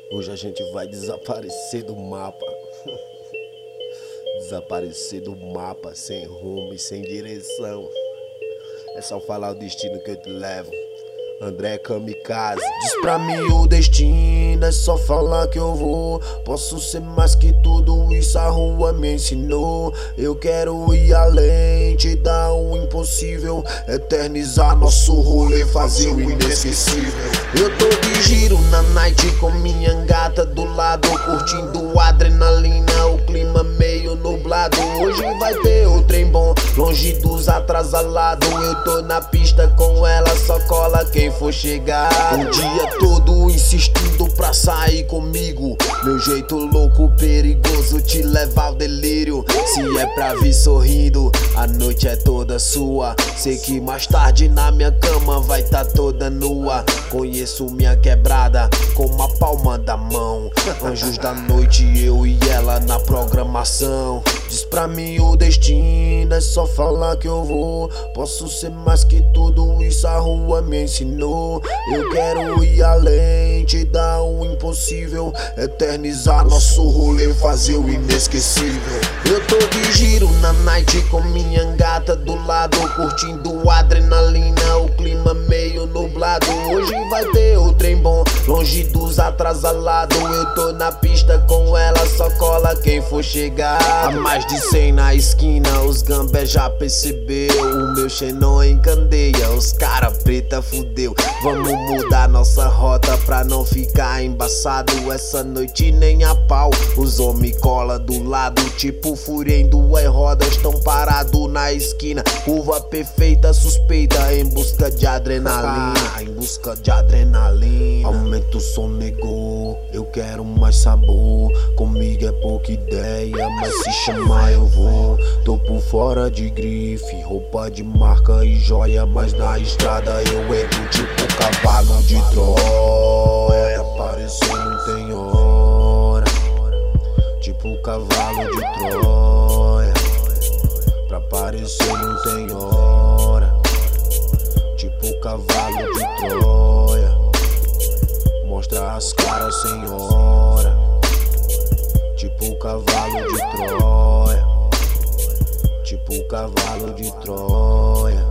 Hoje a gente vai desaparecer do mapa. Desaparecer do mapa, sem rumo e sem direção. É só falar o destino que eu te levo. André Kamikaze. Diz pra mim o destino, é só falar que eu vou. Posso ser mais que tudo isso, a rua me ensinou. Eu quero ir além, te dar o impossível, eternizar nosso rolê, fazer o inesquecível. Eu tô de giro na night com minha gata do lado, curtindo adrenalina, o clima meio nublado. Hoje vai ter o trem bom, longe dos atrasalados. Eu tô na pista com ela, só cola quem for chegar. O dia todo insistindo pra sair comigo, meu jeito louco, perigoso, te levar ao delírio. Se é pra vir sorrindo, a noite é toda sua. Sei que mais tarde na minha cama vai tá toda nua. Conheço minha quebrada com a palma da mão. Anjos da noite, eu e ela na programação. Diz pra mim o destino, é só falar que eu vou. Posso ser mais que tudo isso, a rua me ensinou. Eu quero ir além, te dar o impossível, eternizar nosso rolê, fazer o inesquecível. Eu tô de giro na night com minha gata do lado, curtindo adrenalina, o clima meio nublado. Hoje vai ter o trem bom, longe dos atrasalados. Eu tô na pista com ela, só cola quem for chegar. A mais de 100 na esquina, os gambé já percebeu. O meu xenon encandeia, os cara preta fudeu. Vamos mudar nossa rota pra não ficar embaçado. Essa noite nem a pau, os homens cola do lado, tipo fúria em duas rodas, tão parado na esquina. Curva perfeita, suspeita, em busca de adrenalina. Em busca de adrenalina. Aumenta o som, negou, eu quero mais sabor. Comigo é pouca ideia, mas se chamar eu vou. Tô por fora de grife, roupa de marca e joia, mas na estrada eu entro tipo cavalo de Troia. Aparecer não tem hora, tipo cavalo de Troia. Pra aparecer não tem hora, tipo cavalo de Troia. Mostra as caras, senhora, tipo cavalo de Troia, tipo cavalo de Troia.